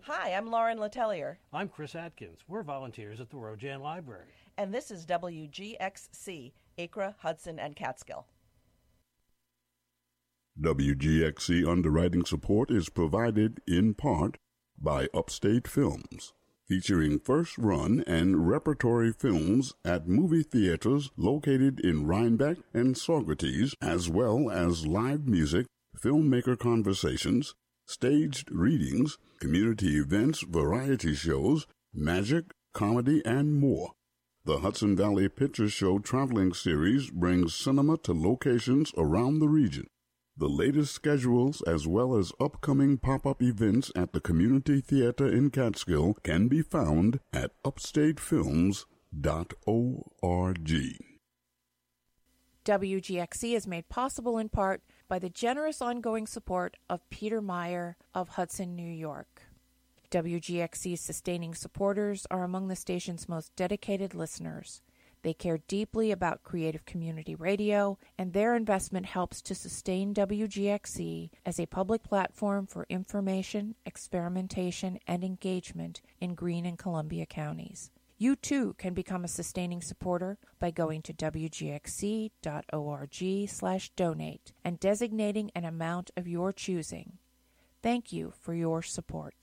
Hi, I'm Lauren Letellier. I'm Chris Atkins. We're volunteers at the Rojan Library. And this is WGXC, Acre, Hudson, and Catskill. WGXC underwriting support is provided in part by Upstate Films, featuring first-run and repertory films at movie theaters located in Rhinebeck and Saugerties, as well as live music, filmmaker conversations, staged readings, community events, variety shows, magic, comedy, and more. The Hudson Valley Picture Show traveling series brings cinema to locations around the region. The latest schedules as well as upcoming pop-up events at the Community Theater in Catskill can be found at upstatefilms.org. WGXC is made possible in part by the generous ongoing support of Peter Meyer of Hudson, New York. WGXC's sustaining supporters are among the station's most dedicated listeners. They care deeply about creative community radio, and their investment helps to sustain WGXC as a public platform for information, experimentation, and engagement in Greene and Columbia counties. You too can become a sustaining supporter by going to wgxc.org/donate and designating an amount of your choosing. Thank you for your support.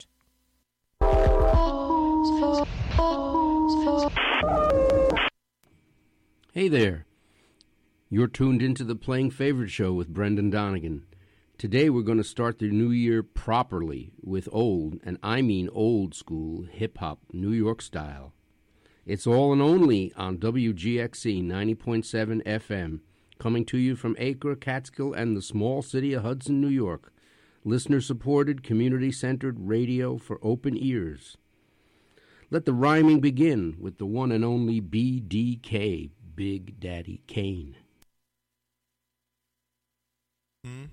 Hey there. You're tuned into the Playing Favorite Show with Brendan Donegan. Today we're going to start the new year properly with old, and I mean old school, hip-hop, New York style. It's all and only on WGXC 90.7 FM, coming to you from Acre, Catskill, and the small city of Hudson, New York. Listener-supported, community-centered radio for open ears. Let the rhyming begin with the one and only BDK, Big Daddy Kane. Oh,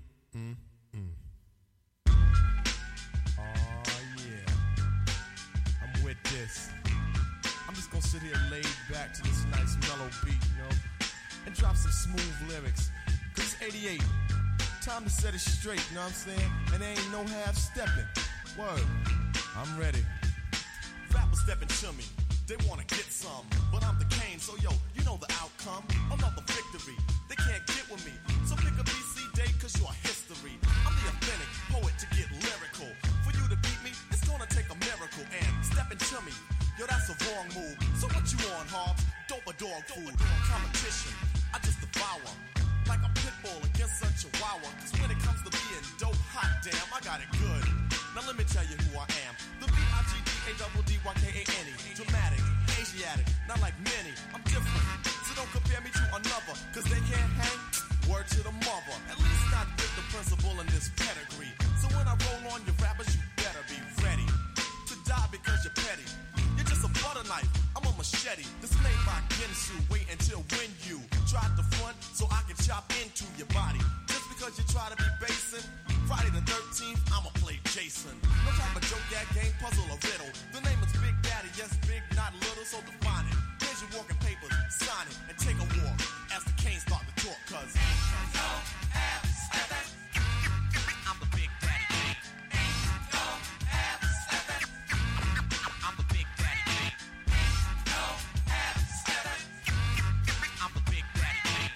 yeah. I'm with this. I'm just gonna sit here laid back to this nice mellow beat, you know, and drop some smooth lyrics. Cause it's 88. Time to set it straight, you know what I'm saying? And there ain't no half stepping. Word. I'm ready. Rappers stepping to me. They wanna get some, but I'm the Kane, so yo, you know the outcome. Another victory. They can't get with me. So pick a BC day, cause you're history. I'm the authentic poet to get lyrical. For you to beat me, it's gonna take a miracle. And stepping to me, yo, that's a wrong move. So what you on, Hobbs? Dope or dog food? Competition, I just devour. Like a pit bull against a chihuahua. Cause when it comes to being dope, hot damn, I got it good. Now let me tell you who I am. The B-I-G-D-A-D-D-Y-K-A-N-E. Dramatic, Asiatic, not like many. I'm different, so don't compare me to another. Cause they can't hang, word to the mother. At least not with the principal in this pedigree. So when I roll on your rappers, you better be ready to die because you're petty. You're just a butter knife, I'm a machete. This ain't my Ginsu, wait until when you try to front so I can chop into your body. Just because you try to be basing, Friday the 13th, I'ma play Jason. No type of joke, gag, game, puzzle, or riddle. The name is Big Daddy, yes, big, not little, so define it. Here's your walking papers, sign it, and take a walk as the Canes start to talk, cause ain't no half steppin'. I'm the Big Daddy Kane. Ain't no half steppin'. I'm the Big Daddy Kane. Ain't no half steppin'. I'm the Big Daddy Kane.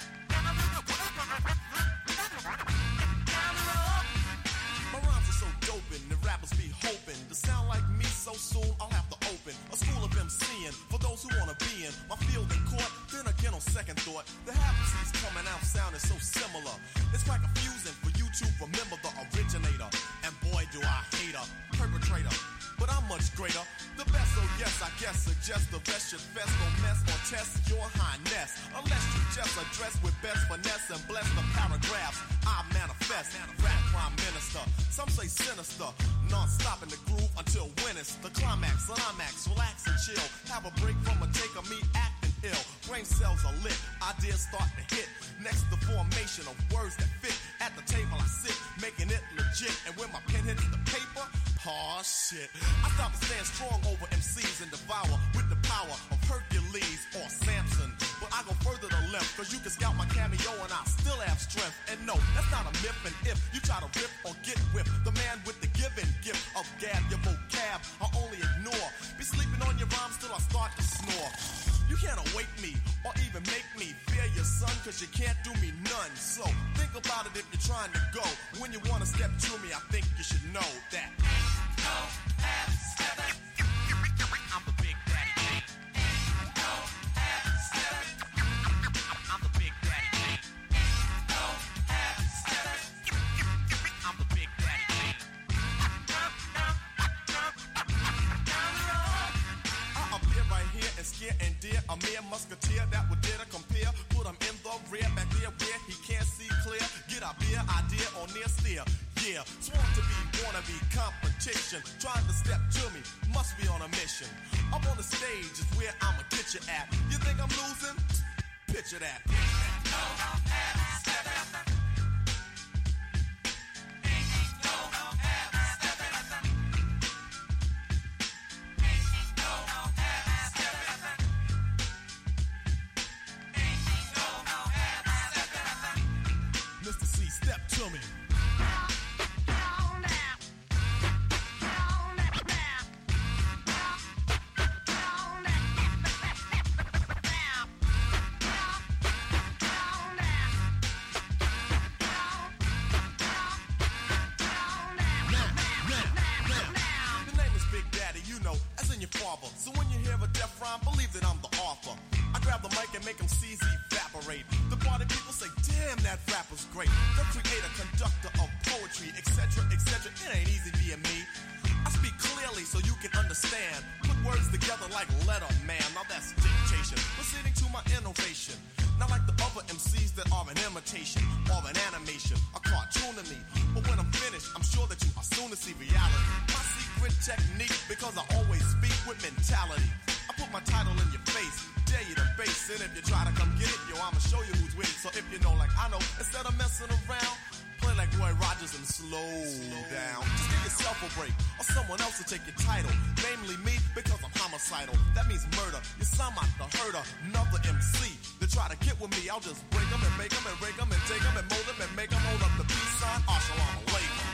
My rhymes are so dopin', the rappers be hoping to sound like me so soon I'll have to open a school of MCing for those who wanna be in my field in court. Then again on second thought, the half-seas coming out sounding so similar. It's quite confusing for you to remember the originator. And boy do I hate a perpetrator, but I'm much greater. The best, so yes, I guess suggest the best should fest or mess or test your highness. Unless you just address with best finesse and bless the paragraphs I manifest. Rap prime minister, some say sinister. Non-stop in the groove until when it's the climax. Relax and chill. Have a break from a take of me acting ill. Brain cells are lit, ideas start to hit. Next the formation of words that fit. At the table I sit, making it legit. And when my pen hits the paper, oh shit, I stop and stand strong over MCs and devour with the power of Hercules or Samson. But I go further to left, cause you can scout my cameo and I still have strength. And no, that's not a myth. And if you try to rip or get whipped, the man with the given gift of gab your vocab, cause you can't do me none. So think about it if you're trying to go. When you wanna step to me, I think you should know that no half stepping. I'm the big daddy king. No half stepping. I'm the big daddy king. No half stepping. I'm the big daddy king. I appear right here and scare and dear a mere musketeer that would dare to compare. Put him in the rear, back there where he can't see clear. Get a beer idea or near steer. Yeah, sworn to be, wanna be competition. Trying to step to me, must be on a mission. Up on the stage is where I'ma get you at. You think I'm losing? Picture that. No half stepping. Ain't no half stepping. Ain't no half stepping. Ain't no half stepping. Mr. C, step to me. So when you hear a death rhyme, believe that I'm the author. I grab the mic and make MCs evaporate. The party people say, damn, that rapper's great. The creator, conductor of poetry, etc., etc. It ain't easy being me. I speak clearly so you can understand. Put words together like Letterman. Now that's dictation. Proceeding to my innovation. Not like the other MCs that are an imitation or an animation, a cartoon to me. But when I'm finished, I'm sure that you are soon to see reality. My secret technique, because I always speak with mentality. I put my title in your face, dare you to face it. If you try to come get it, yo, I'ma show you who's winning. So if you know like I know, instead of messing around, play like Roy Rogers and slow down. Just give yourself a break, or someone else will take your title. Namely me, because I'm homicidal. That means murder. You sound like the herder, another MC. They try to get with me, I'll just break them and make them and break them and take them and mold them and make them hold up the peace sign. Assalamu alaikum.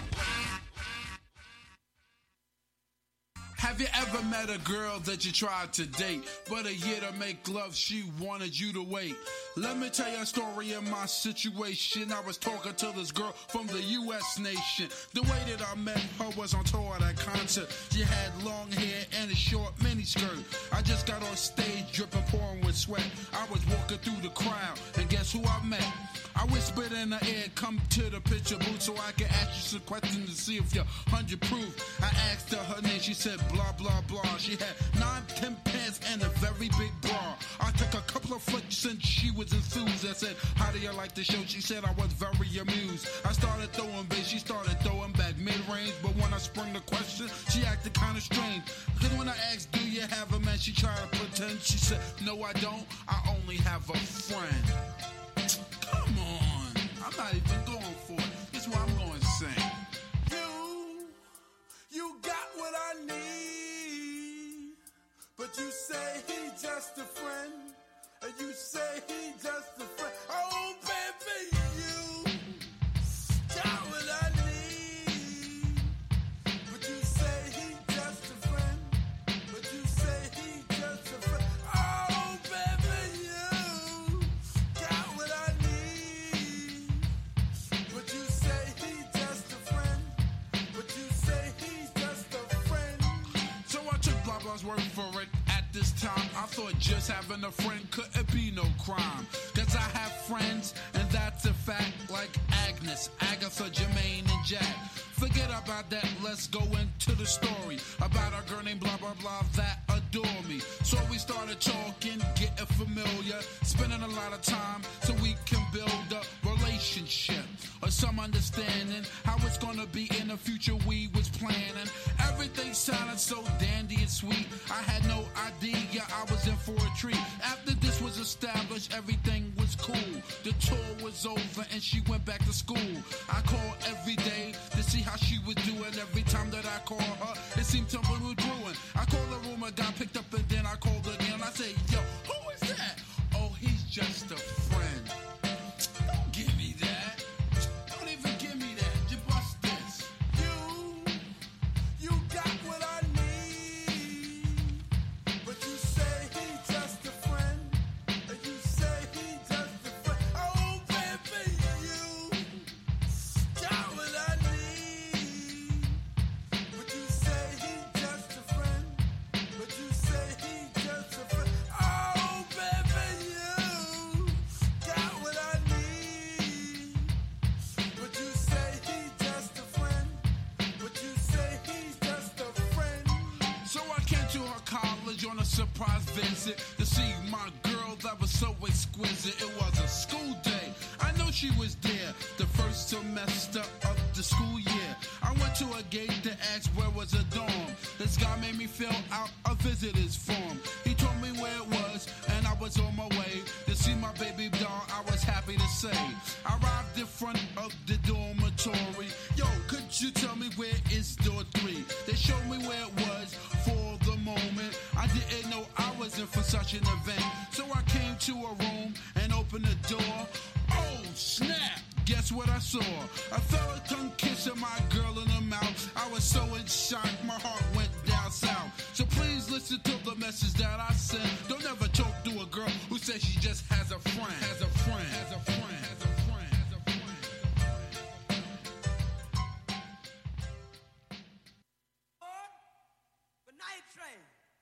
Have you ever met a girl that you tried to date, but a year to make love she wanted you to wait? Let me tell you a story of my situation. I was talking to this girl from the U.S. nation. The way that I met her was on tour at a concert. She had long hair and a short miniskirt. I just got on stage dripping, pouring with sweat. I was walking through the crowd, and guess who I met? I whispered in her ear, come to the picture booth so I can ask you some questions to see if you're 100 proof. I asked her her name, she said blah, blah, blah. She had 9-10 pants and a very big bra. I took a couple of flicks and she was enthused. I said, how do you like the show? She said I was very amused. I started throwing bass, she started throwing back mid-range. But when I sprung the question, she acted kind of strange. Because when I asked, do you have a man? She tried to pretend. She said, no, I don't. I only have a friend. Come on, I'm not even going for it. This is what I'm going to sing. You got what I need, but you say he's just a friend, and you say he's just a friend. Oh, baby, you got what I need, but you say he's just a friend, but you say he's just a friend. Oh, baby, you got what I need, but you say he's just a friend, but you say he's just a friend. So I took blah blah's word for it. At this time, I thought just having a friend couldn't be no crime. Cause I have friends, and that's a fact, like Agnes, Agatha, Jermaine, and Jack. Forget about that, let's go into the story about a girl named blah blah blah that adore me. So we started talking, getting familiar, spending a lot of time so we can build a relationship or some understanding how it's gonna be in the future. We was planning, everything sounded so dandy and sweet. I had no idea I was in for a treat. After this was established, everything was cool. The tour was over and she went back to school. I called every day to see how she was doing. Every time that I called her, it seemed something was brewing. I called the room, I got picked up, and then I called again. I said, yo, who is that? Oh, he's just a friend. Don't give me that. Don't even give me that. You bust this. You got what I need, but you say he's just a friend, and you say he's just a friend. Oh, surprise visit to see my girl that was so exquisite. It was a school day. I know she was there the first semester of the school year. I went to a gate to ask where was a dorm. This guy made me fill out a visitor's form. He told me where it was, and I was on my way to see my baby doll. I was happy to say. I arrived in front of the dormitory. Yo, could you tell me where is door 3? They showed me where it was for the moment. I didn't know I was in for such an event. So I came to a room and opened the door. Oh, snap! Guess what I saw? A fella tongue kissing my girl in the mouth. I was so in shock, my heart went down south. So please listen to the message that I sent. Don't ever talk to a girl who says she just has a friend. Has a friend. Has a friend. Has a friend. Has a friend. Good night, train.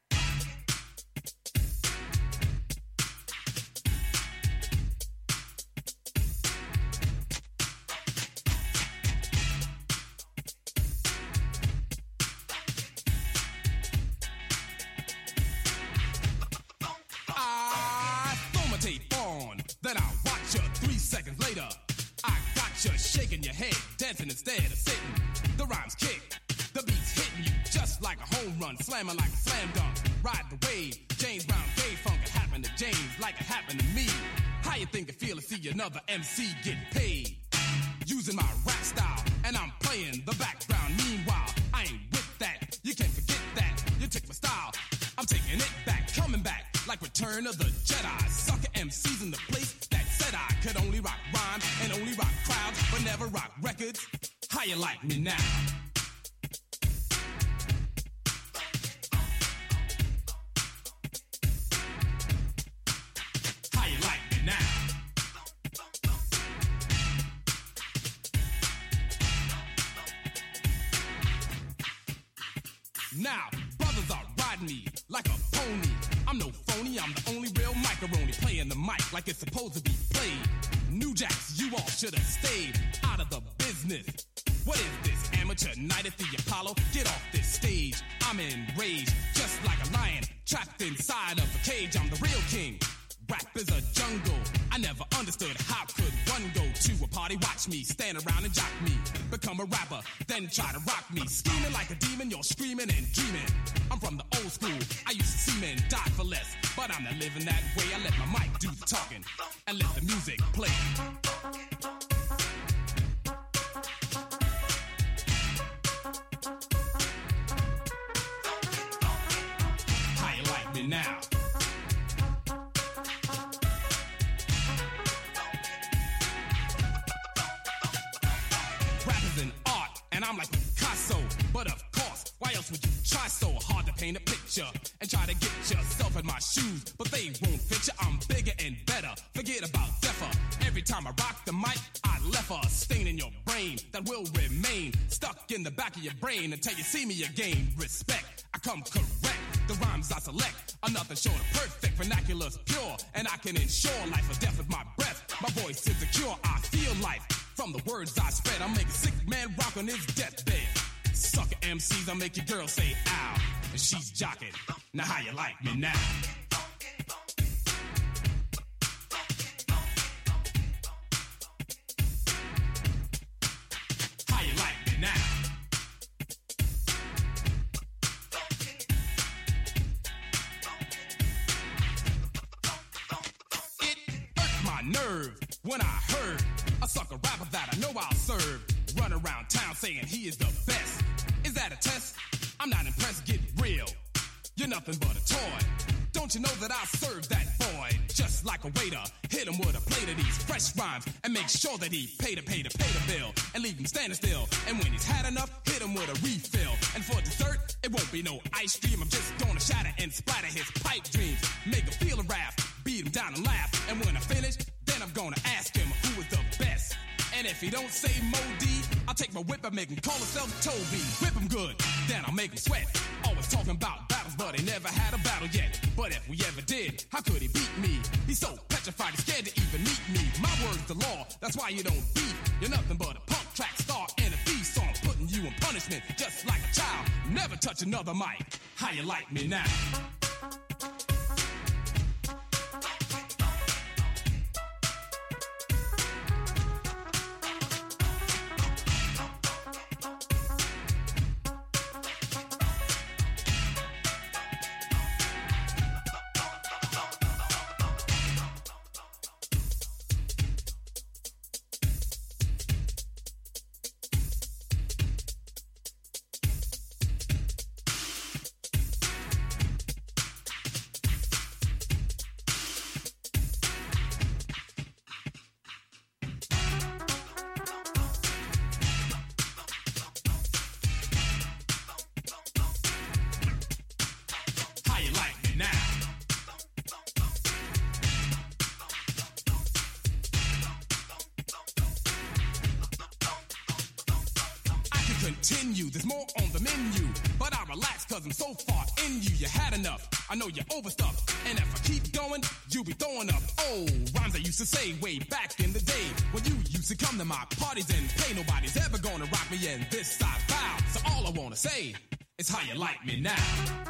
Then I'll watch you 3 seconds later. I got you shaking your head, dancing instead of sitting. The rhymes kick, the beat's hitting you just like a home run, slamming like a slam dunk. Ride the wave, James Brown, gay funk. It happened to James like it happened to me. How you think it feel to see another MC get paid? Using my rap style, and I'm playing the background. Meanwhile, I ain't with that. You can't forget that. You took my style. I'm taking it back, coming back like Return of the Jedi. Sucker MCs in the place that said I could only rock rhymes and only rock crowds, but never rock records. How you like me now? How you like me now? Now, brothers are riding me like a pony. I'm no phony, I'm the only real macaroni, playing the mic like it's supposed to be played. New Jacks, you all should have stayed out of the business. What is this, amateur night at the Apollo? Get off this stage, I'm enraged, just like a lion trapped inside of a cage. I'm the real king. Rap is a jungle. I never understood how could one go to a party, watch me, stand around and jock me, become a rapper, then try to rock me. Scheming like a demon, you're screaming and dreaming. I'm from the old school. I used to see men die for less, but I'm not living that way. I let my mic do the talking and let the music play. How you like me now? And I'm like Picasso, but of course, why else would you try so hard to paint a picture and try to get yourself in my shoes? But they won't fit you, I'm bigger and better. Forget about deafer. Every time I rock the mic, I left a stain in your brain that will remain stuck in the back of your brain until you see me again. Respect, I come correct. The rhymes I select are nothing short of perfect. Vernacular's pure, and I can ensure life or death with my breath. My voice is a cure, I feel life. From the words I spread, I make a sick man rock on his deathbed. Sucker MCs, I make your girl say ow, and she's jocking. Now how you like me now? How you like me now? It hurt my nerve when I heard a sucker rapper that I know I'll serve run around town saying he is the best. Is that a test? I'm not impressed, get real. You're nothing but a toy. Don't you know that I serve that boy just like a waiter? Hit him with a plate of these fresh rhymes and make sure that he pay the bill and leave him standing still. And when he's had enough, hit him with a refill. And for dessert, it won't be no ice cream. I'm just gonna shatter and splatter his pipe dreams. Make him feel a wrath, beat him down and laugh. And when I finish, then I'm gonna ask him who is the best. And if he don't say Mo D, I'll take my whip and make him call himself Toby. Whip him good, then I'll make him sweat. Always talking about battles, but he never had a battle yet. But if we ever did, how could he beat me? He's so petrified, he's scared to even meet me. My word's the law, that's why you don't beat. You're nothing but a punk track star and a thief song, putting you in punishment just like a child. Never touch another mic. How you like me now? Continue, there's more on the menu, but I relax cause I'm so far in you. You had enough, I know you're overstuffed, and if I keep going, you'll be throwing up. Oh, rhymes I used to say way back in the day when you used to come to my parties and play. Nobody's ever gonna rock me in this side foul. So all I wanna say is how you like me now.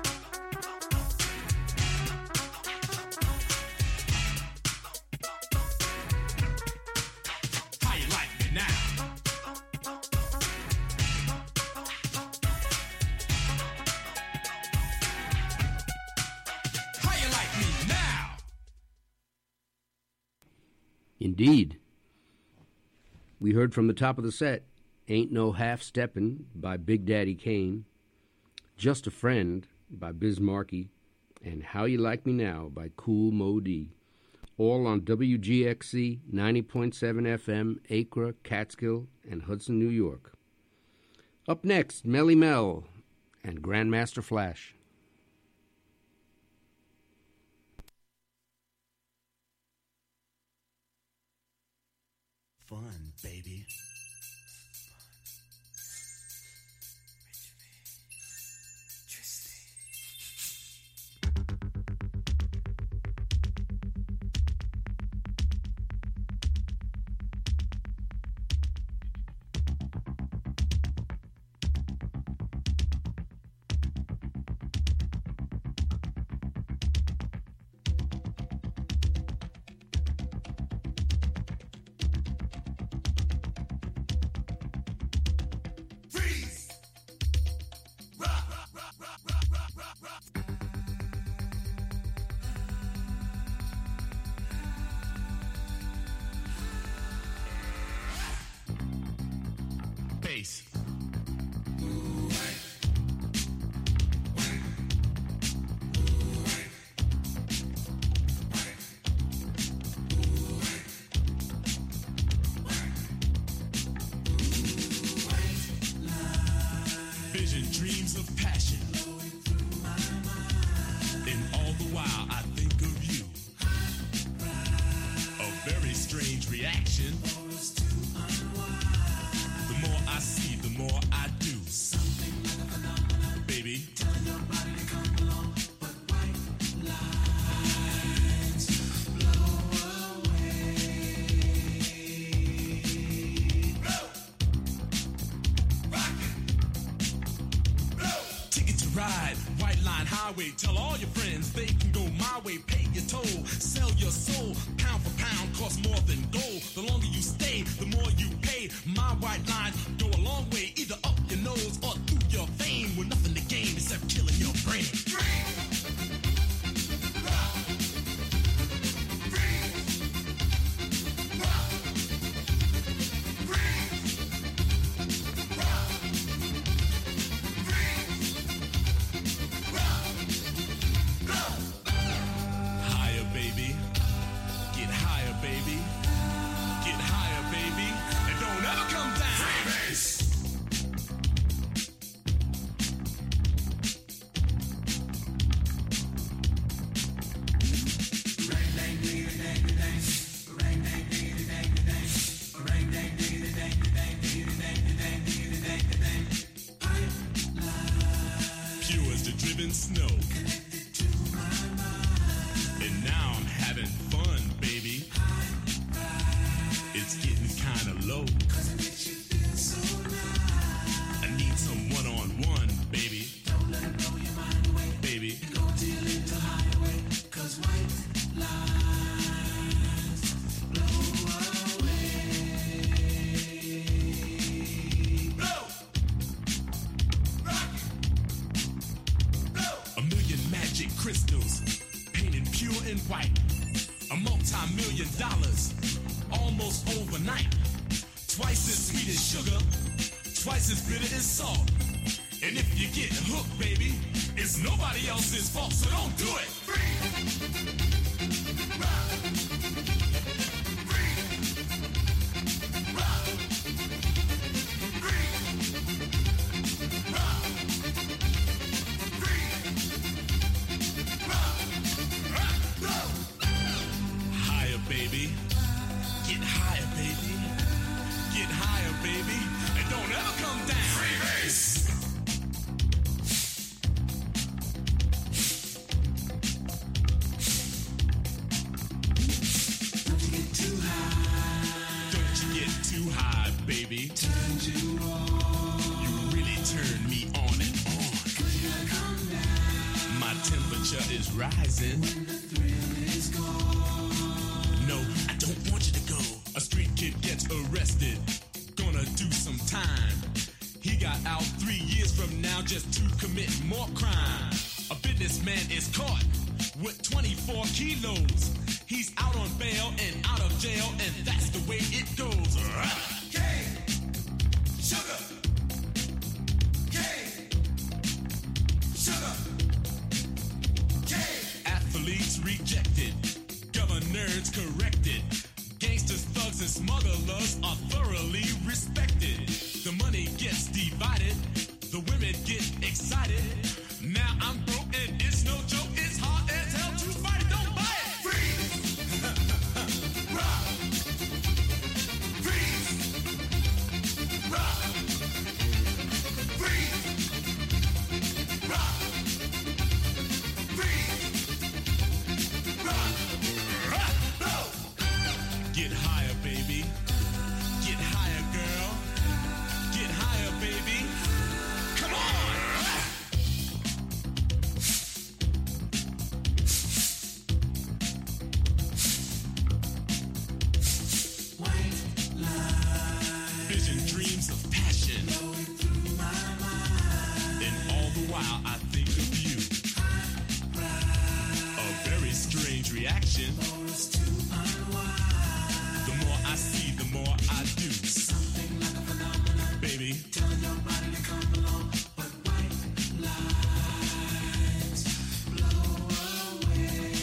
Indeed. We heard from the top of the set, Ain't No Half Steppin' by Big Daddy Kane, Just a Friend by Biz Markie, and How You Like Me Now by Kool Moe Dee, all on WGXC 90.7 FM, Acre, Catskill, and Hudson, New York. Up next, Melly Mel and Grandmaster Flash. Fun, baby. Bass. Vision, dreams of passion. And all the while I think of you. A very strange reaction. The more I see, the more I do. Something like a phenomenon. Baby. Tell your body to come along. But white lines blow away. Blow. Rockin'. Blow. Ticket to ride. White Line Highway. Tell all your friends they can go my way. Pay your toll. Sell your soul. Pound for pound. Cost more than gold. The longer you stay, the more you pay. My white line go a long way, either up your nose or through your vein, with nothing to gain except killing your brain. Higher, baby. Get higher, baby. Get higher, baby. And don't ever come down. Freebase. Pure as the driven snow. And now I'm having fun, baby. It's getting kinda low. I need some one-on-one, baby. Don't let it blow your mind away. Baby. Go till it's high. million, almost overnight. Twice as sweet as sugar, twice as bitter as salt. And if you get hooked, baby, it's nobody else's fault, so don't do it. Higher, baby. Get higher, baby. Get higher, baby. And don't ever come down. Freebase! Baby, turned you on. You really turned me on and on. My temperature is rising. When the thrill is gone. No, I don't want you to go. A street kid gets arrested, gonna do some time. He got out 3 years from now just to commit more crime. A businessman is caught with 24 kilos. He's out on bail and out of jail, and that's the way it goes. Sugar. Cane. Sugar. Cane. Athletes rejected. Governors corrected. Gangsters, thugs, and smugglers are thoroughly respected. The money gets divided. The women get excited. Now I'm broke and it's no joke. It's hard as hell to fight it. Don't buy it. Freeze. Rock. Freeze. Rock. Get higher, baby. Get higher, girl. Get higher, baby. Come on! White line. Vision, dreams of passion. Flowing through my mind. And all the while I think of you. A very strange reaction. For us to unwind. The more I see, the more I do. Something like a phenomenon, baby. Telling your body to come along, but white lines blow away.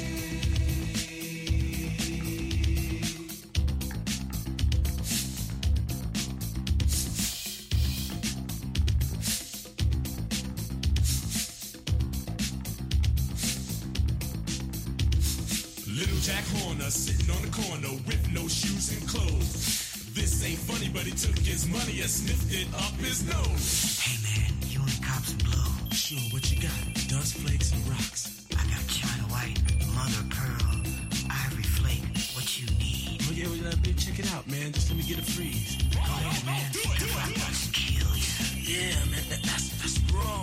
Little Jack Horner sitting on the corner with no shoes and clothes. This ain't funny, but he took his money and sniffed it up his nose. Hey man, you want cops and blow? Sure, what you got? Dust flakes and rocks. I got China White, mother pearl, ivory flake. What you need? Oh yeah, well, check it out, man. Just let me get a freeze. Go ahead, man. Do it. I'm gonna kill you. Yeah, man, that's raw.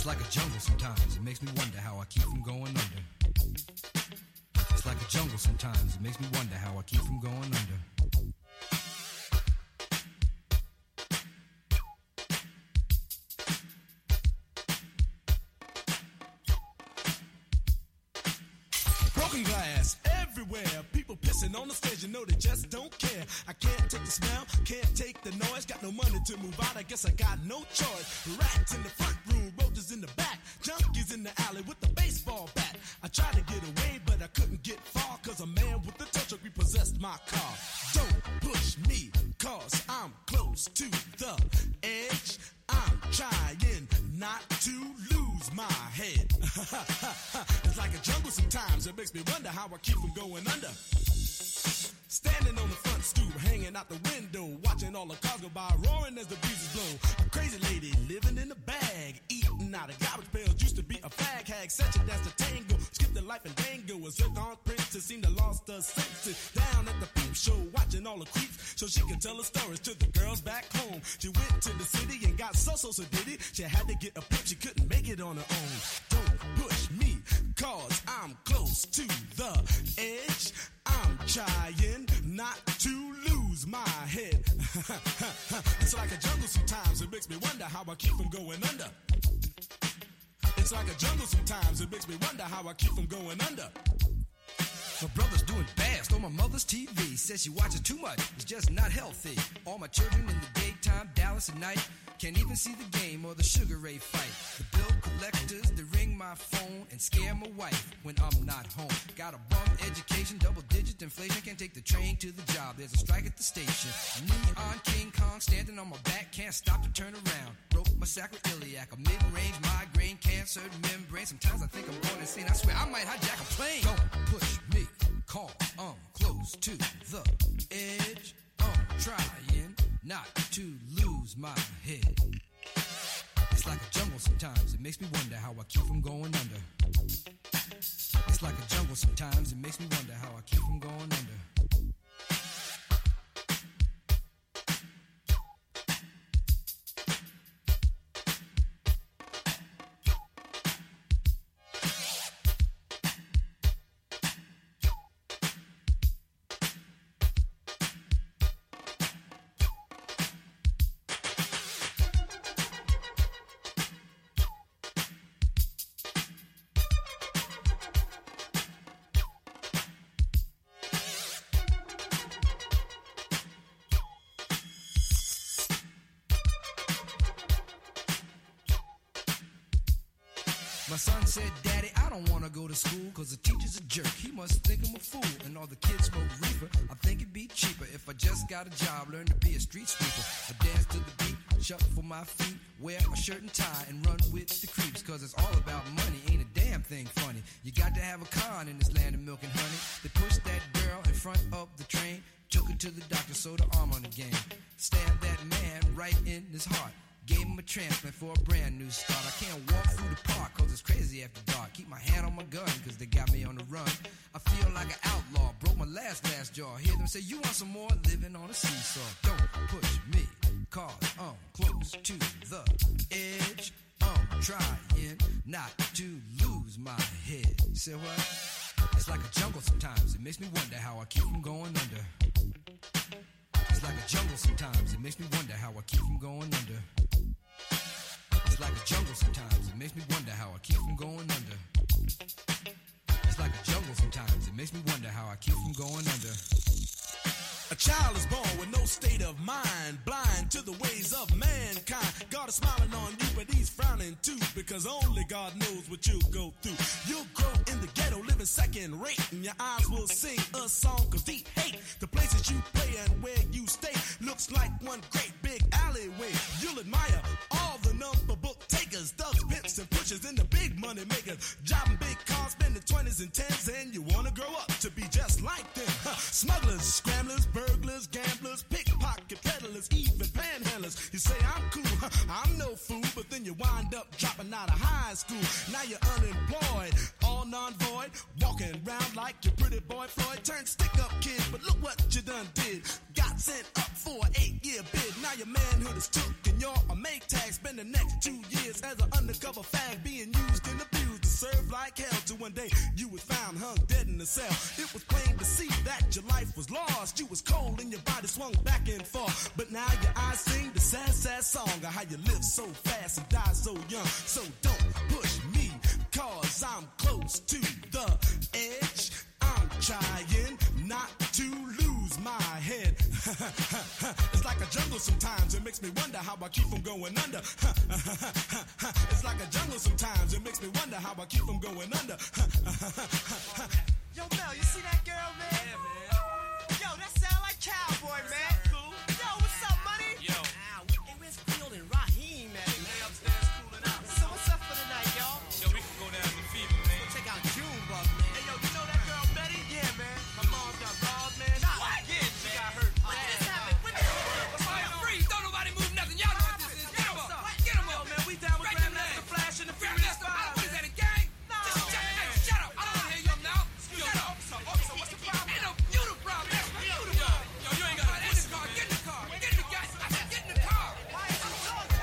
It's like a jungle sometimes, it makes me wonder how I keep from going under. It's like a jungle sometimes, it makes me wonder how I keep from going under. Broken glass everywhere, people pissing on the stage, you know they just don't care. I can't take the smell, can't take the noise, got no money to move out, I guess I got no choice. Rats in the front room, roaches in the back, junkies in the alley with a baseball bat. I tried to get away, but I couldn't get far, cause a man with a tow truck repossessed my car. Don't push me, cause I'm close to the edge. I'm trying not to lose my head. It's like a jungle sometimes, it makes me wonder how I keep from going under. Standing on the front stoop, hanging out the window, watching all the cars go by, roaring as the breezes blow. A crazy lady living in a bag, eating out of garbage pails, used to be a fag hag, such a dance to tango, skipped the life and dango, a zircon princess seemed to lost her senses. Down at the peep show, watching all the creeps, so she could tell her stories to the girls back home. She went to the city and got so did it. She had to get a pimp, she couldn't make it on her own. Don't push me, cause I'm close to the edge. I'm trying not to lose my head. It's like a jungle sometimes, it makes me wonder how I keep from going under. It's like a jungle sometimes, it makes me wonder how I keep from going under. My brother's doing bad, stole my mother's TV. Says she watches too much, it's just not healthy. All my children in the daytime, Dallas at night. Can't even see the game or the Sugar Ray fight. The bill collectors, they ring my phone and scare my wife when I'm not home. Got a bum education, double-digit inflation. Can't take the train to the job, there's a strike at the station. Neon King Kong standing on my back, can't stop to turn around. Broke my sacroiliac, a mid-range migraine, cancer membrane. Sometimes I think I'm going insane, I swear I might hijack a plane. Don't push me, call, I'm close to the edge. I'm trying not to lose my head. It's like a jungle sometimes, it makes me wonder how I keep from going under. It's like a jungle sometimes, it makes me wonder how I keep from going under. My son said, Daddy, I don't want to go to school cause the teacher's a jerk. He must think I'm a fool and all the kids smoke reefer. I think it'd be cheaper if I just got a job, learn to be a street sweeper. I dance to the beat, shuffle my feet, wear a shirt and tie and run with the creeps. Cause it's all about money, ain't a damn thing funny. You got to have a con in this land of milk and honey. They pushed that girl in front of the train, took her to the doctor, sewed her arm on the game. Stabbed that man right in his heart. Gave him a transplant for a brand new start. I can't walk through the park cause it's crazy after dark. Keep my hand on my gun cause they got me on the run. I feel like an outlaw, broke my last jaw. Hear them say, you want some more? Living on a seesaw. Don't push me cause I'm close to the edge. I'm trying not to lose my head. Say what? It's like a jungle sometimes, it makes me wonder how I keep from going under. It's like a jungle sometimes, it makes me wonder how I keep from going under. It's like a jungle sometimes, it makes me wonder how I keep from going under. It's like a jungle sometimes, it makes me wonder how I keep from going under. A child is born with no state of mind, blind to the ways of mankind. God is smiling on you, but he's frowning too, because only God knows what you'll go through. You'll grow in the ghetto, living second rate, and your eyes will sing a song of deep hate. The places you play and where you stay looks like one great big alleyway. You'll admire all the number book takers, thugs, pimps, and pushers, and the big money makers. Driving big cars, spending 20s and 10s, and you wanna grow up to be just like them. Smugglers, scramblers, burglars, gamblers, pickpocket peddlers, even panhandlers. You say I'm cool, I'm no fool, but then you wind up dropping out of high school. Now you're unemployed, all non-void, walking around like your pretty boy Floyd. Turned stick-up kid, but look what you done did. Got sent up for an 8-year bid. Now your manhood is took and you're a make tag. Spend the next 2 years as an undercover fag, being used and abused to serve like hell. Till one day you was found hung dead in the cell. It was plain to see that your life was lost. You was cold and your body swung back and forth. But now your eyes sing the sad, sad song of how you live so fast and die so young. So don't push me, cause I'm close to the edge. I'm trying not to lose my head. It's like a jungle sometimes, it makes me wonder how I keep from going under. It's like a jungle sometimes, it makes me wonder how I keep from going under. Yo, Mel, you see that girl, man? Yeah, man. Yo, that sound like Cowboy, man. Cool. Yo, what's up, money? Yo. Hey, where's Field and Raheem, man? They upstairs cooling out. So what's up for the night, y'all? Yo, we can go down to the Fever, man. Check out Junebug, man. Hey, yo, you know that girl Betty? Yeah, man. My mom got robbed, man. What? Yeah, she got hurt. What just happened? What the hell? Freeze, don't nobody move nothing. Y'all know what this is. Get him up. Get him up, man. We down with Grandmaster Flash and the Furious Five. What is that, a gang? No. Just shut up. I don't want to hear you now. Yo, what's the problem? Ain't no you the problem. Yo, you ain't got to get in the car. Get in the car. Get in the gas. I said, get in the car. Why is you talking?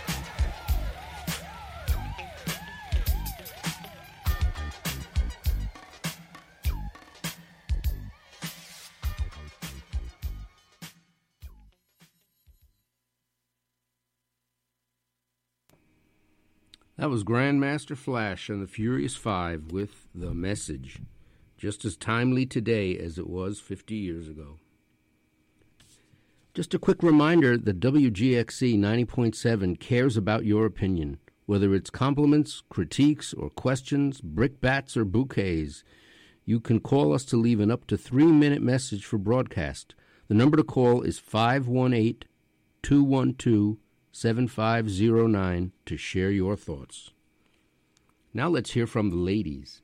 That was Grandmaster Flash and the Furious Five with The Message, just as timely today as it was 50 years ago. Just a quick reminder that WGXC 90.7 cares about your opinion, whether it's compliments, critiques, or questions, brickbats, or bouquets. You can call us to leave an up to 3-minute message for broadcast. The number to call is 518-212-7509 to share your thoughts. Now let's hear from the ladies.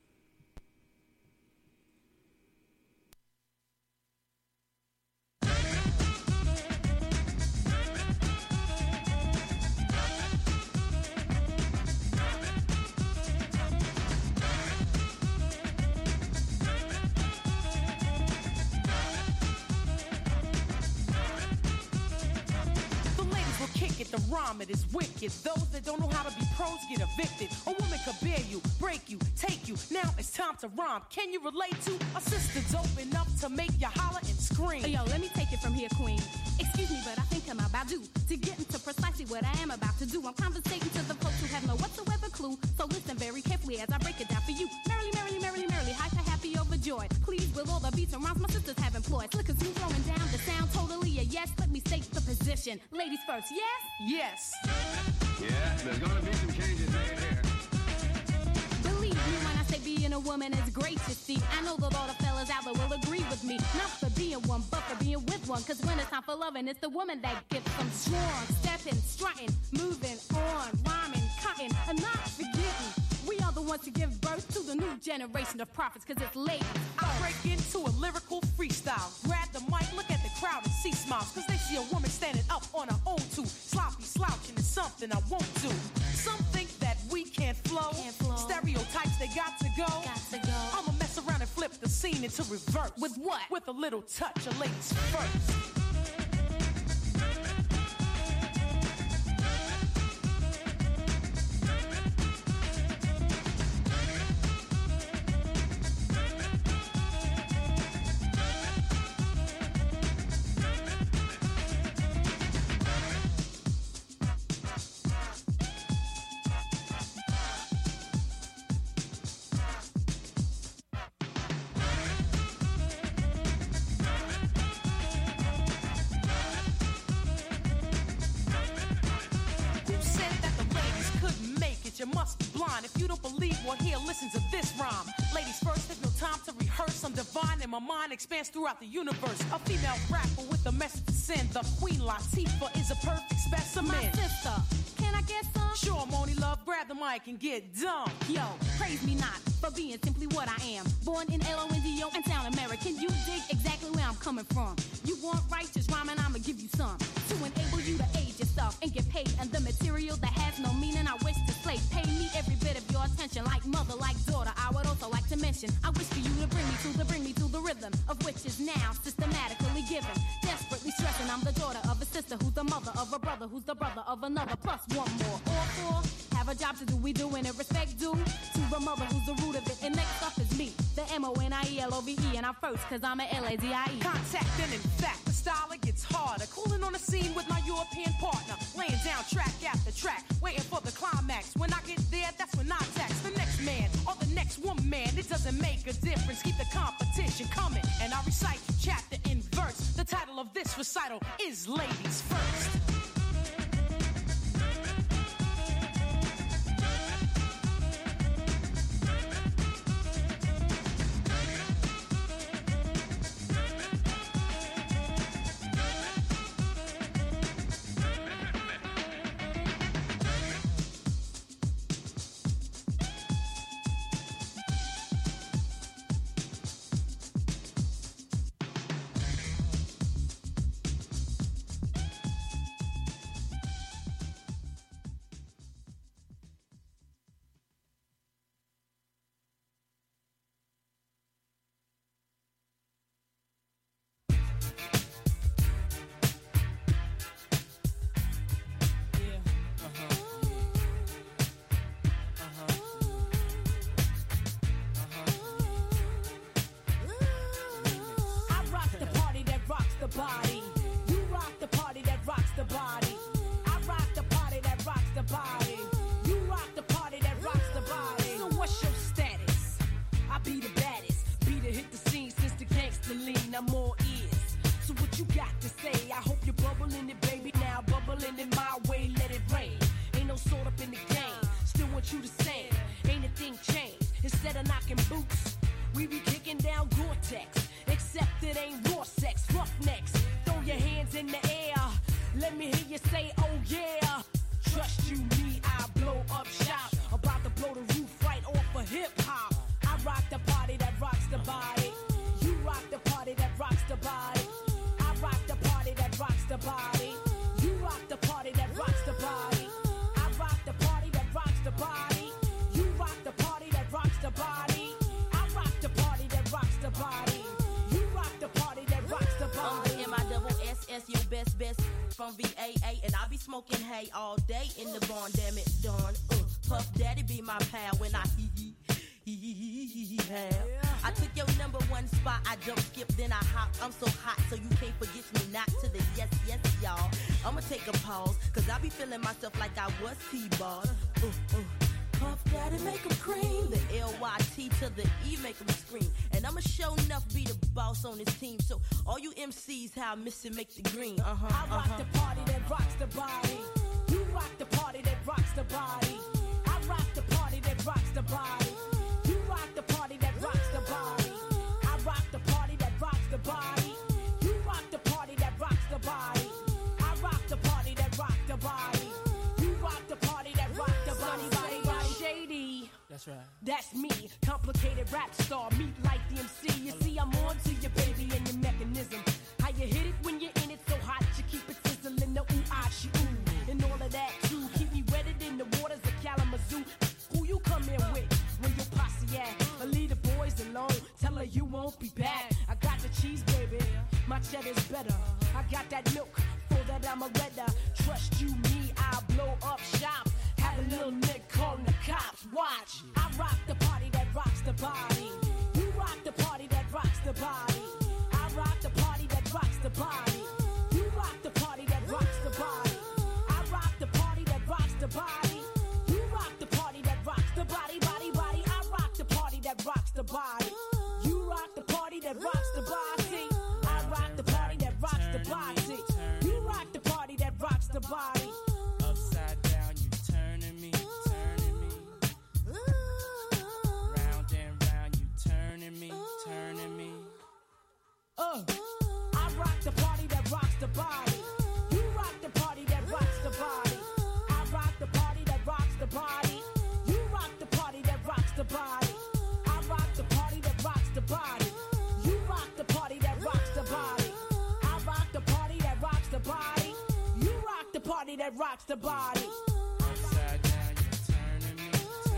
The rhyme, it is wicked. Those that don't know how to be pros get evicted. A woman could bear you, break you, take you. Now it's time to rhyme. Can you relate to a sister dope enough to make you holler and scream? Yo, let me take it from here, queen. Excuse me, but I think I'm about due to get into precisely what I am about to do. I'm conversating to the folks who have no whatsoever clue. So listen very carefully as I break it down for you. Merrily, merrily, merrily, merrily, hyper, happy, overjoyed. Pleased with all the beats and rhymes my sisters have employed. Slick as you throwing down the sound, totally a yes. Let me state the position. Ladies first, yes? Yes. Yeah, there's gonna be some changes made here. Believe me when I say being a woman is great to see. I know that all the fellas out there will agree with me. Not for being one, but for being with one. Cause when it's time for loving, it's the woman that gets them strong. Stepping, strutting, moving on, rhyming, cutting, and not forgetting. We are the ones to give birth to the new generation of prophets, cause it's ladies. I break into a lyrical freestyle. Grab the mic, look at the crowd and see smiles. Cause they see a woman standing up on her own too. Sloppy slouching is something I won't do. Some think that we can't flow. Stereotypes, they got to go. I'ma mess around and flip the scene into reverse. With what? With a little touch of ladies first. You must be blind if you don't believe well here listen to this rhyme. Ladies first, there's no time to rehearse. I'm divine and my mind expands throughout the universe. A female rapper with a message to send. The Queen Latifah is a perfect specimen. My sister, can I get some? Sure, Moni Love, grab the mic and get dumb. Yo, praise me not for being simply what I am. Born in L-O-N-D-O and sound American. You dig exactly where I'm coming from. You want righteous rhyming, I'ma give you some. to enable you to aid yourself and get paid. And the material that has no meaning, I wish to slay. Pay me every bit of your attention, like mother, like daughter. I would also like to mention, I wish for you to bring me to the rhythm of which is now systematically given. Desperately stressing, I'm the daughter of a sister who's the mother of a brother who's the brother of another, plus one more. All four have a job to do, we doing it respect due to the mother who's the root of it. And next up is me, the MONIELOVE, and I'm first cause I'm a LADIE. Contact and in fact, the style it gets harder. Cooling on the scene with my European partner, laying down track after track, waiting for the climax. When I get there, that's when I tax the next man or the next woman. It doesn't make a difference, keep the competition coming. And I recite chapter in verse. The title of this recital is Ladies First. Body. You rock the party that rocks the body. I rock the party that rocks the body. You rock the party that rocks the body. So what's your status? I be the baddest. Be the hit the scene since the gangster lean. I'm all ears. So what you got to say? I hope you're bubbling it, baby. Now bubbling it my way, let it rain. Ain't no sort up in the game. Still want you to sing. Ain't a thing changed. Instead of knocking boots, we be kicking down Gore-Tex. Except it ain't raw sex, roughnecks. Throw your hands in the air. Let me hear you say, oh yeah. Trust you, me, I blow up shop. About to blow the roof right off of hip-hop. I rock the party that rocks the body. You rock the party that rocks the body. I rock the party that rocks the body. You rock the party that rocks the body. I rock the party that rocks the body. You rock the party that rocks the body. I rock the party that rocks the body. M-I-double-S-S, your best from VAA. And I be smoking hay all day in the barn, damn it, darn. Puff Daddy be my pal when I I took your #1 spot, I jump, skip, then I hop. I'm so hot, so you can't forget me not to the yes, y'all. I'ma take a pause, cause I be feeling myself like I was T-ball. Puff Daddy make 'em cream. The L-Y-T to the E make 'em scream. And I'ma show enough be the boss on this team. So all you MCs, how I miss it, make the green. I rock the party that rocks the body. You rock the party that rocks the body. I rock the party that rocks the body. You rock the party that rocks the body. I rock the party that rocks the body. You rock the party that rocks the body. I rock the party that rocks the body. You rock the party that rocks the body. Shady. That's right. That's me. Complicated rap star. Meet like the MC. You see, I'm on to your baby and your mechanism. How you hit it when you're in it so hot. You keep it sizzling. The ooh-ah-she-ooh. And all of that, too. Keep me wetted in the waters of Kalamazoo. Who you come in with? When your posse at? Or leave the boys alone. Tell her you won't be back. I got the cheese, baby. My cheddar's better. I got that milk. For that I'm a redder. Trust you, me. I'll blow up shop. Have a little nigga calling the cops. Watch. I rock the party that rocks the body. You rock the party that rocks the body. I rock the party that rocks the body. You rock the party that rocks the body. I rock the party that rocks the body. You rock the party that rocks the body, body, body. I rock the party that rocks the body. You rock the party that rocks the body. I rock the party that rocks the body. You rock the party that rocks the body. Upside down, you turning me, turning me. Round and round, you turning me, turning me. I rock the party that rocks the body. You rock the party that rocks the body. I rock the party that rocks the body. You rock the party that rocks the body. I rock the party that rocks the body. You rock the party that rocks the body. I rock the party that rocks the body. body that rocks the body. Upside down, you're turning me,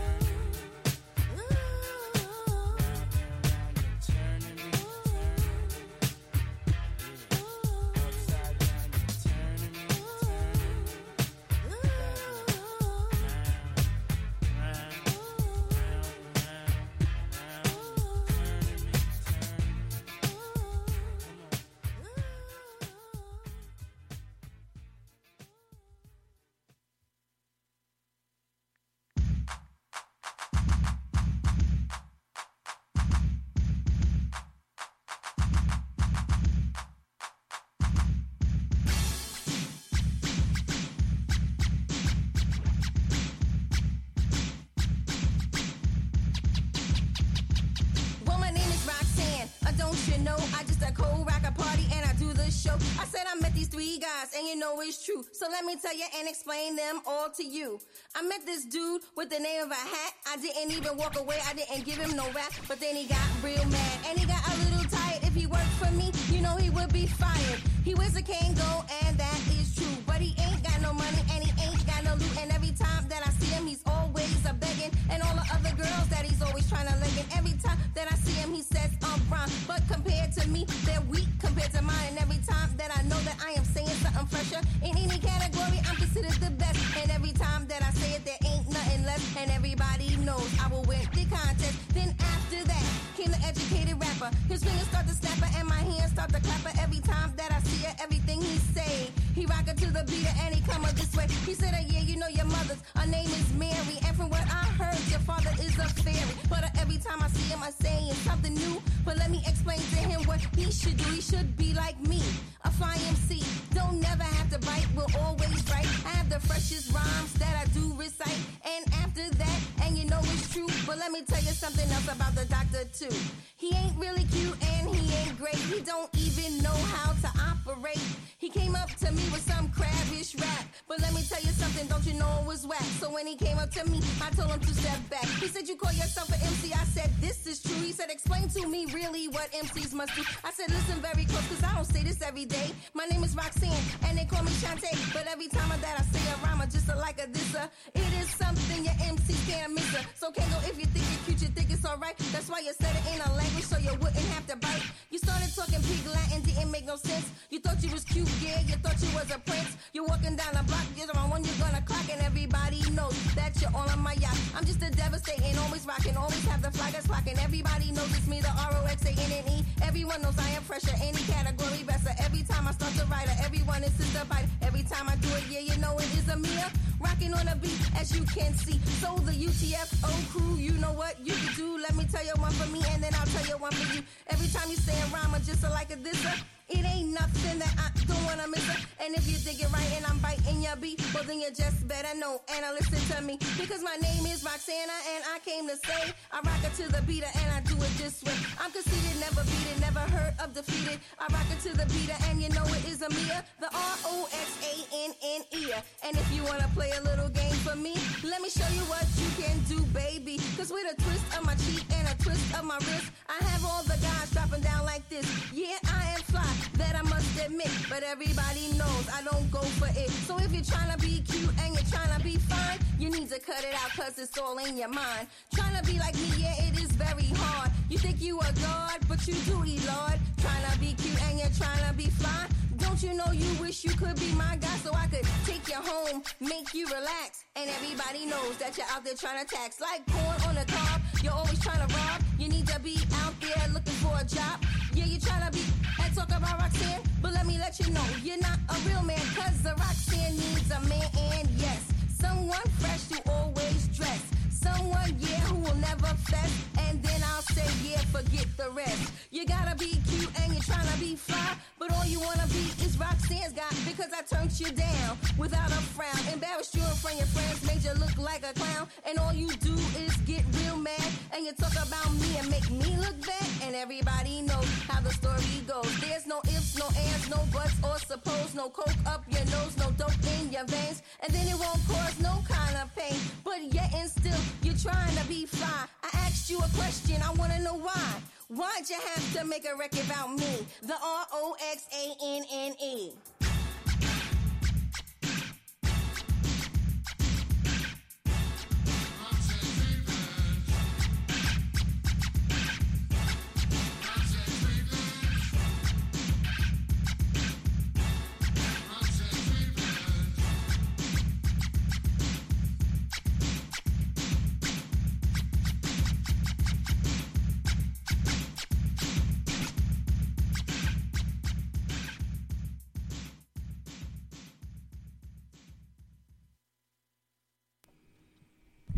And you know it's true. So let me tell you and explain them all to you. I met this dude with the name of a hat. I didn't even walk away. I didn't give him no rap. But then he got real mad. And he got a little tired. If he worked for me, you know he would be fired. He wears a Kango and that is true. But he ain't got no money and he ain't got no loot. And every time that I see him, he's always a begging. And all the other girls that he's always trying to leg. And every time that I see him, he says I'm wrong. But compared to me, they're weak compared to mine. And every time that I know that I am saying something fresher in any category, I'm considered the best. And every time that I say it, there ain't nothing less. And everybody knows I will win the contest. Then after that came the educated rapper. His fingers start to snapper and my hands start to clapper. Every time that I see it, everything he say, he rock it to the beat and he come up this way. He said, yeah, you know your mother's, her name is Mary. And from what I heard, your father is a fairy. But every time I see him, I'm saying something new. But let me explain to him what he should do. He should be like me, a fly MC. Don't never have to bite, will always write. I have the freshest rhymes that I do recite. And after that, and you know it's true, but let me tell you something else about the doctor too. He ain't really cute and he ain't great. He don't even know how to operate. He came up to me with some crabbish rap. But let me tell you something, don't you know it was whack? So when he came up to me, I told him to step back. He said, you call yourself an MC? I said, this is true. He said, explain to me really what MCs must do. I said, listen very close, cause I don't say this every day. My name is Roxanne, and they call me Shantae. But every time that I say a rhyme, I just like a disser. It is something your MCs can't miss her. So Kango, if you think you're cute, you think it's alright. That's why you said it in a language so you wouldn't have to bite. You started talking pig Latin, didn't make no sense. You thought you was cute, yeah, you thought you was a prince. You're walking down the block, you're the one you're gonna clock. And everybody knows that you're all on my yacht. I'm just a devastating, always rocking, always have the flag that's flocking. Everybody knows it's me, the ROXANNE. Everyone knows I am fresher, any category better. Every time I start to write her, everyone is sister bite. Every time I do it, yeah, you know it is a Mia. Rocking on a beat, as you can see. So the UTFO crew, you know what you can do. Let me tell you one for me, and then I'll tell you one for you. Every time you say a rhyme, I'm just like a disser. It ain't nothing that I don't wanna miss it. And if you think it right and I'm biting your beat, well then you just better know and listen to me. Because my name is Roxana and I came to say I rock it to the beater and I do it this way. I'm conceited, never beat it, never heard of defeated. I rock it to the beater and you know it is a Mia, the ROXANNE. And if you wanna play a little game for me, let me show you what you can do, baby. Cause with a twist of my cheek and a twist of my wrist, I have all the guys dropping down like this. Yeah, I am fly, that I must admit, but everybody knows I don't go for it. So if you're trying to be cute and you're trying to be fine, you need to cut it out cause it's all in your mind. Trying to be like me, yeah, it is very hard. You think you a god, but you do eat Lord. Trying to be cute and you're trying to be fly. Don't you know you wish you could be my guy so I could take you home, make you relax. And everybody knows that you're out there trying to tax. Like corn on the cob, you're always trying to rob. You need to be out there looking for a job. Yeah, you're trying to be and talk about Roxanne, but let me let you know you're not a real man, cause the Roxanne needs a man, and yes, someone fresh to always dress. Someone, yeah, who will never fess. And then I'll say, yeah, forget the rest. You gotta be cute and you're trying to be fly, but all you wanna be is Roxanne's guy. Because I turned you down without a frown, embarrassed you in front of your friends, made you look like a clown. And all you do is get real mad, and you talk about me and make me look bad. And everybody knows how the story goes. There's no ifs, no ands, no buts or suppose. No coke up your nose, no dope in your veins. And then it won't cause no kind of pain. But yet and still, you're trying to be fly. I asked you a question, I wanna know why. Why'd you have to make a record about me? The ROXANNE.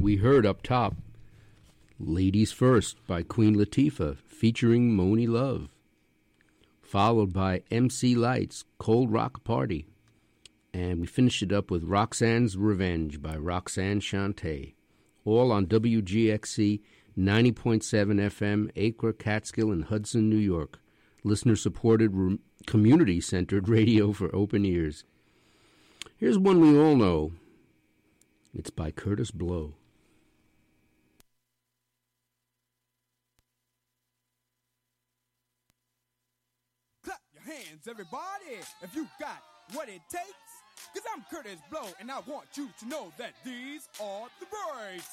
We heard up top Ladies First by Queen Latifah featuring Moni Love, followed by MC Light's Cold Rock Party, and we finished it up with Roxanne's Revenge by Roxanne Shante, all on WGXC 90.7 FM, Acre, Catskill, and Hudson, New York. Listener-supported, community-centered radio for open ears. Here's one we all know. It's by Curtis Blow. Clap your hands, everybody, if you got what it takes. Because I'm Curtis Blow, and I want you to know that these are the breaks.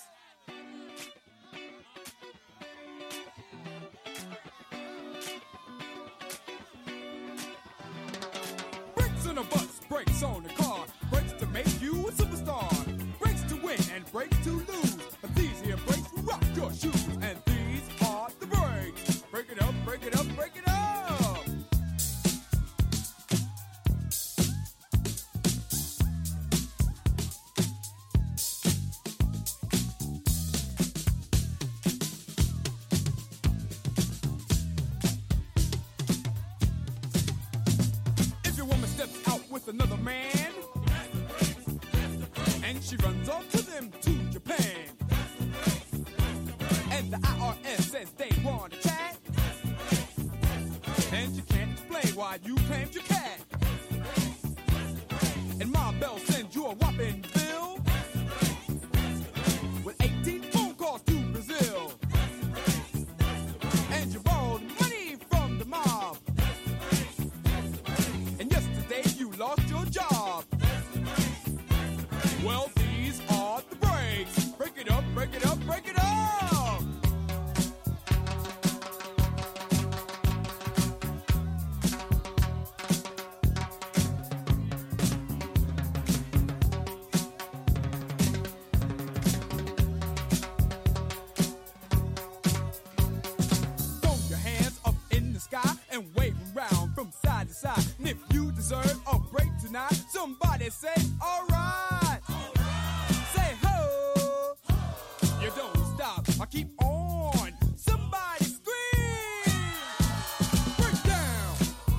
Brakes on a bus, brakes on a car, brakes to make you a superstar, brakes to win and brakes to lose. But these here brakes will rock your shoes, and these are the brakes. Break it up, break it up, break it up. Another man, and she runs off to them to Japan, and the IRS says they want to chat, and you can't explain why you claimed your cat, and Ma Bell sends you a whopping bill with 18 phone calls to Brazil, and you borrowed money from the mob, and yesterday you lost your job. Well, these are the breaks. Break it up, break it up, break it up. Throw your hands up in the sky and wave around from side to side. And if you deserve a break tonight, somebody say, all right. Say, ho. You don't stop. I keep on. Somebody scream. Break down.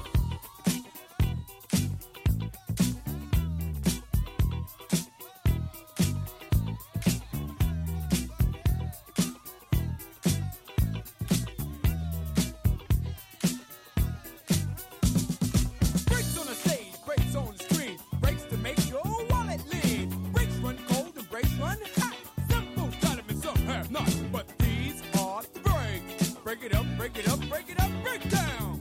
Breaks on the stage, breaks on the screen, breaks to make your wallet lean. Breaks run cold and breaks run hot. Some folks got them and some have not, but these are the breaks. Break it up, break it up, break it up, break down.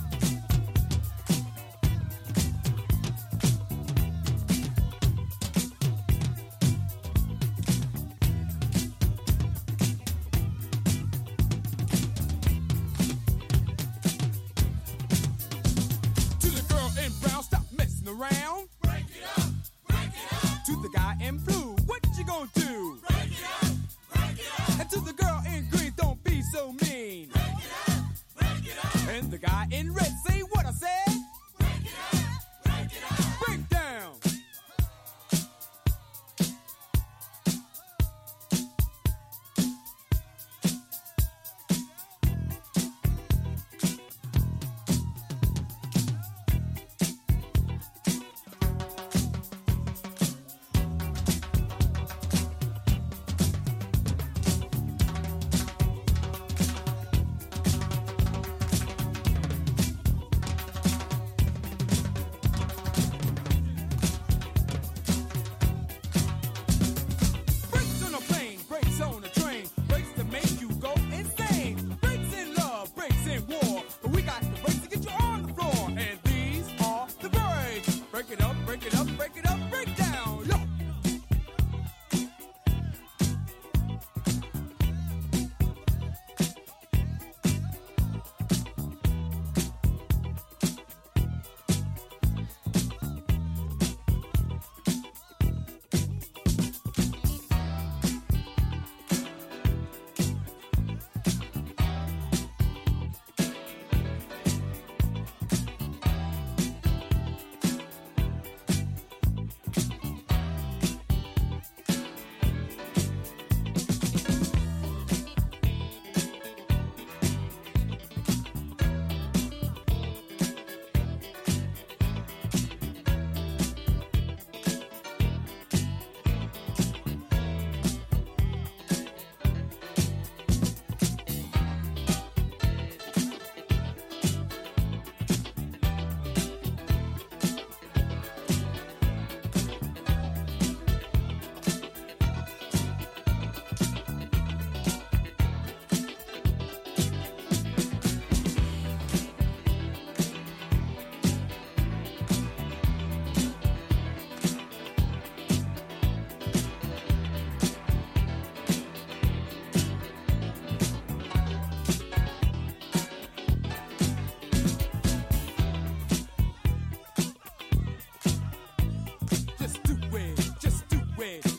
To the girl in brown, stop messing around. Break it up, break it up. To the guy in blue, what you gonna do? Break it up, break it up. And to the girl in green, don't be so mean. Break it up, break it up. And the guy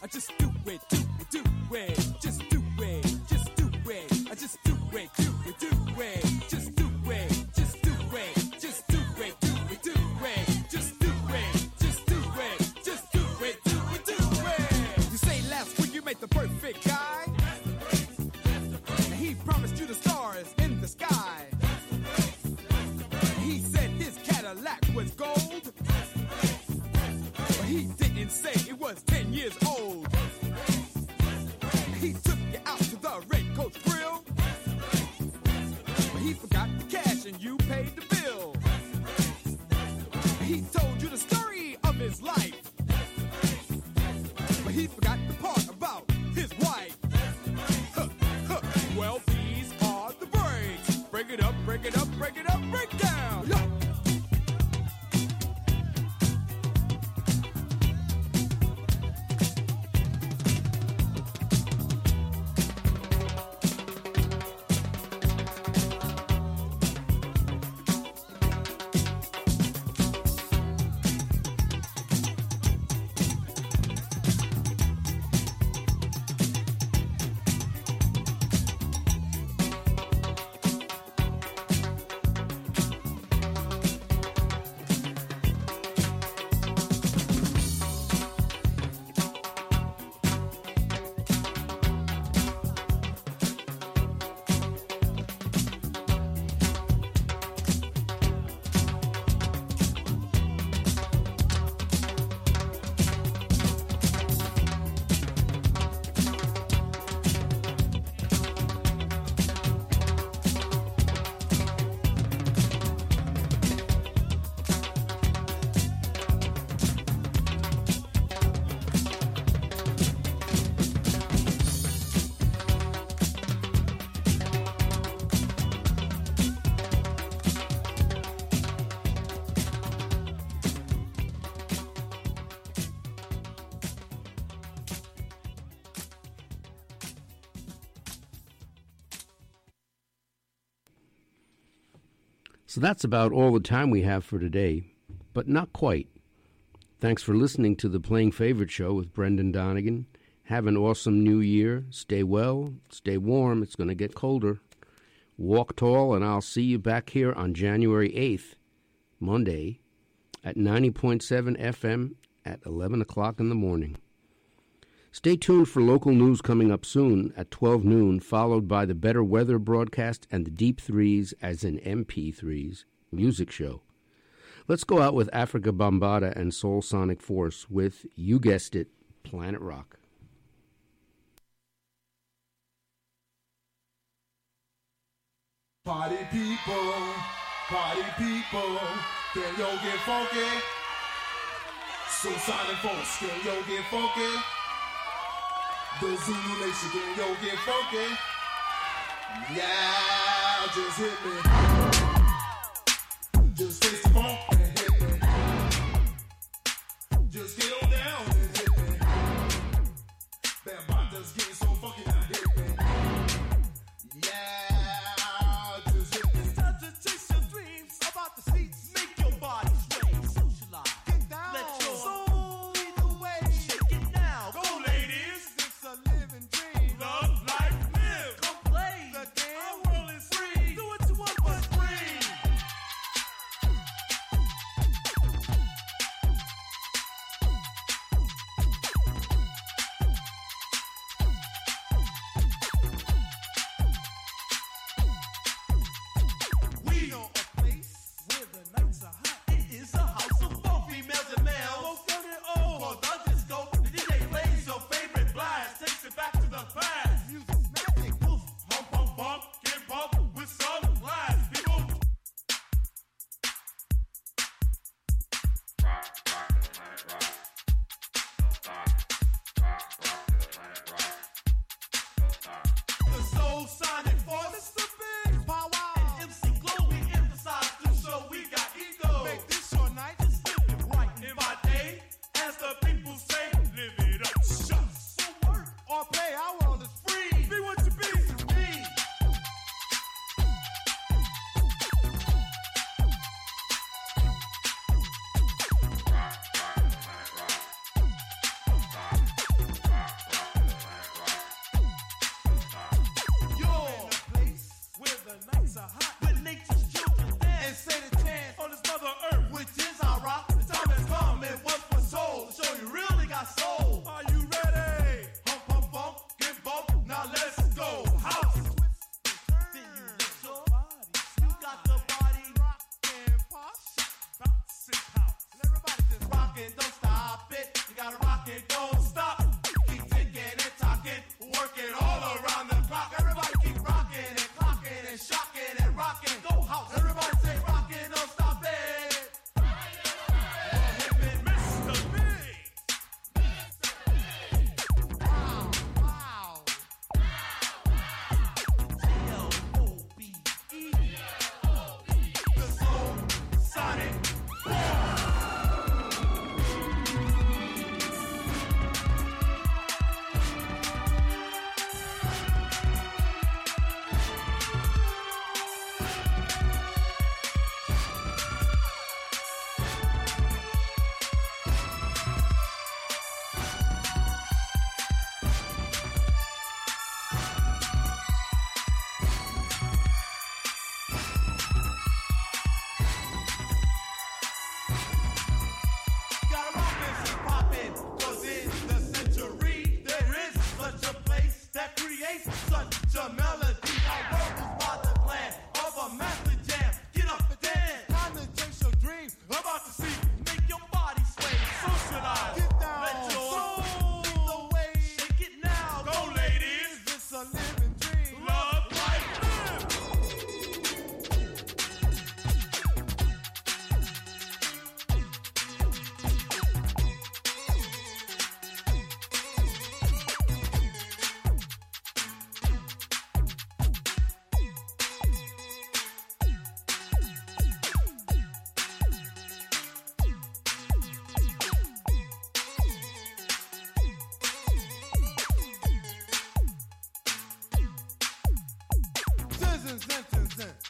just do it, do it, do it, just do it, just do it, just do it, do it, do it, just do it, just do it, just do it, do it, do it, just do it, just do it, just do it, do it, do it. You say last week you made the perfect guy, and he promised you the stars in the sky. He said his Cadillac was gold, but he didn't say it was 10 years old. He took you out to the Red Coach Grill, but he forgot the cash and you paid the bill. He told you the story of his life, but he forgot the part about his wife. Huh, huh. Well, these are the breaks. Break it up, break it up, break it up, break down. Yo. So that's about all the time we have for today, but not quite. Thanks for listening to the Playing Favorite Show with Brendan Donegan. Have an awesome new year. Stay well, stay warm. It's going to get colder. Walk tall, and I'll see you back here on January 8th, Monday, at 90.7 FM at 11 o'clock in the morning. Stay tuned for local news coming up soon at 12 noon, followed by the Better Weather broadcast and the Deep Threes, as in MP3s, music show. Let's go out with Africa Bambaataa and Soul Sonic Force with, you guessed it, Planet Rock. Party people, can yo get funky? Soul Sonic Force, can yo get funky? The Zulu Nation, can yo get funky? Yeah, just hit me. Just taste the funk and hit me. Just get on down and hit me. Bambaataa's getting so funky now, hit me. Yeah, just hit me. Time to chase your dreams about the seats. Make your body sway, socialize. Get down. Let your soul lead the way. Shake it now. Go, ladies. It's a living dream. Love, life, live. Come play the game. Our world is free. Do what you want, but representing.